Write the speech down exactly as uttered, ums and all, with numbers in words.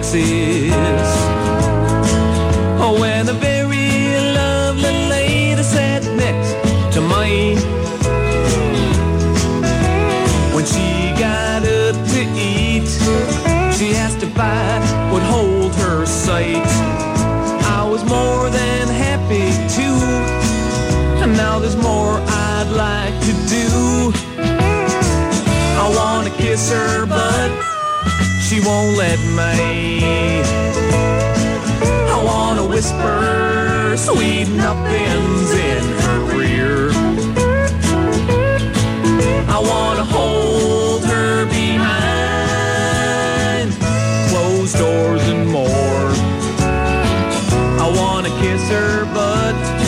kisses. Oh, when a very lovely lady sat next to mine, when she got up to eat, she asked if I would hold her sight. I was more than happy to, and now there's more I'd like to do. I wanna kiss her, but she won't let me. I wanna whisper sweet nothings in her ear. I wanna hold her behind closed doors and more. I wanna kiss her, but